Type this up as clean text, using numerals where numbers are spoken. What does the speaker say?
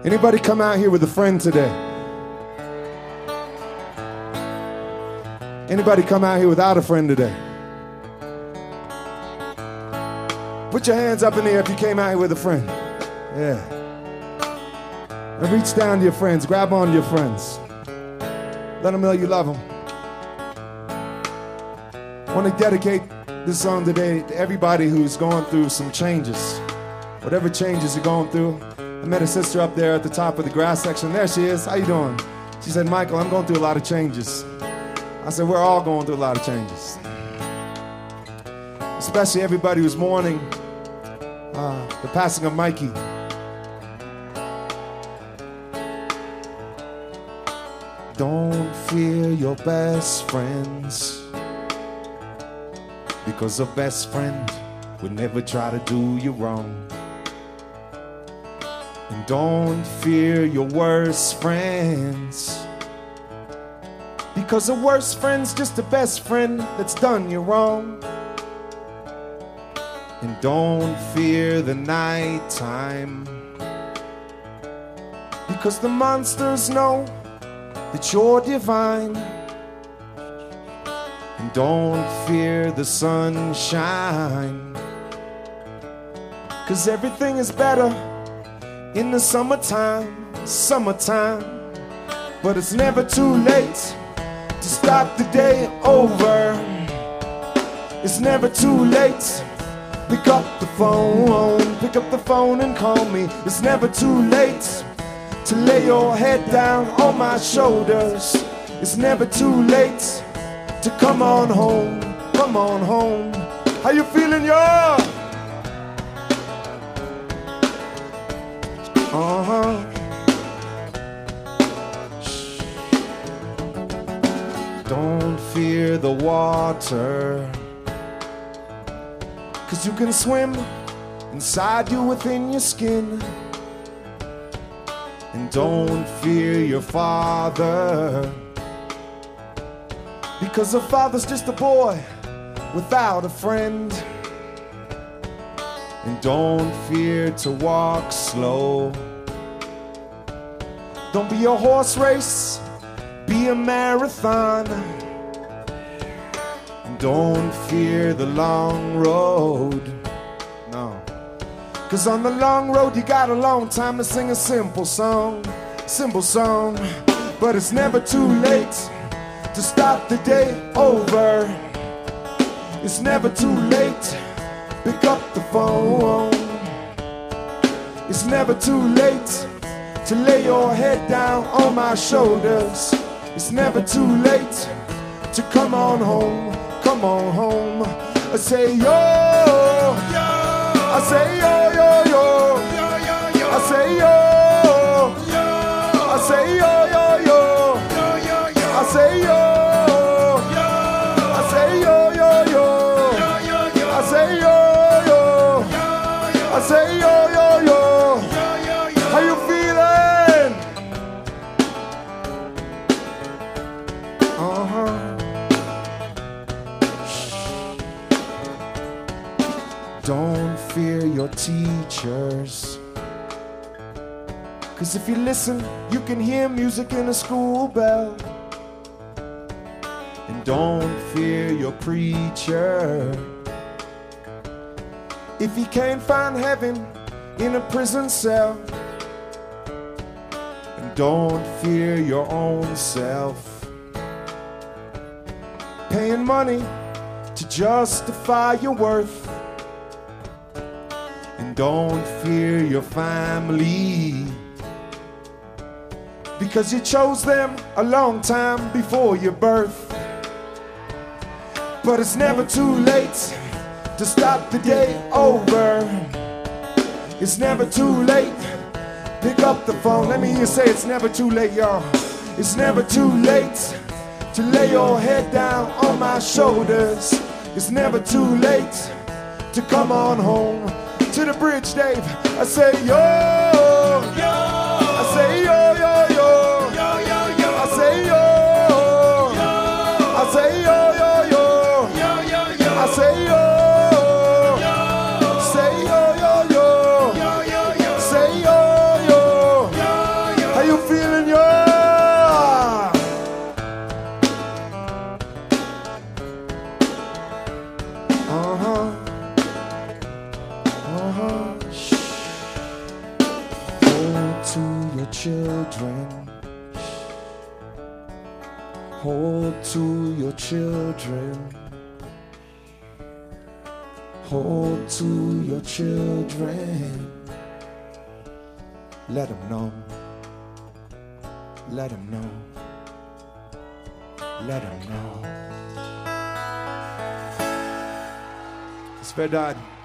Anybody come out here with a friend today? Anybody come out here without a friend today? Put your hands up in the air if you came out here with a friend. Yeah. And reach down to your friends, grab on to your friends. Let them know you love them. I want to dedicate this song today to everybody who's going through some changes. Whatever changes you're going through. I met a sister up there at the top of the grass section. There she is. How you doing? She said, Michael, I'm going through a lot of changes. I said, we're all going through a lot of changes. Especially everybody who's mourning the passing of Mikey. Don't fear your best friends, because a best friend would never try to do you wrong. And don't fear your worst friends, because a worst friend's just a best friend that's done you wrong. And don't fear the nighttime, because the monsters know that you're divine. And don't fear the sunshine, cause everything is better in the summertime, summertime. But it's never too late to start the day over. It's never too late. Pick up the phone and call me. It's never too late to lay your head down on my shoulders. It's never too late to come on home, come on home. How you feeling, y'all? Don't fear the water, cause you can swim inside you within your skin. And don't fear your father, because a father's just a boy without a friend. And don't fear to walk slow. Don't be a horse race, be a marathon. And don't fear the long road, no. Cause on the long road you got a long time to sing a simple song, simple song. But it's never too late to start the day over. It's never too late, pick up the phone. It's never too late to lay your head down on my shoulders. It's never too late to come on home, come on home. I say yo, I say yo, yo, yo. I say yo, I say yo, yo, yo. I say yo, I say yo, yo, yo. I say yo, yo. I say yo, yo, yo. How you feeling? Don't fear your teachers, cause if you listen, you can hear music in a school bell. And don't fear your preacher, if he can't find heaven in a prison cell. And don't fear your own self, paying money to justify your worth. And don't fear your family, because you chose them a long time before your birth. But it's never too late to start the day over. It's never too late, pick up the phone. Let me hear you say it's never too late, y'all. It's never too late to lay your head down on my shoulders. It's never too late to come on home to the bridge, Dave. I say yo, yo. I say yo, yo, yo. I say yo, I say yo, yo, yo. I say yo, say yo, yo, yo. Say yo, yo. Hold to your children. Hold to your children. Let them know. Let them know. Let them know. It's verdade.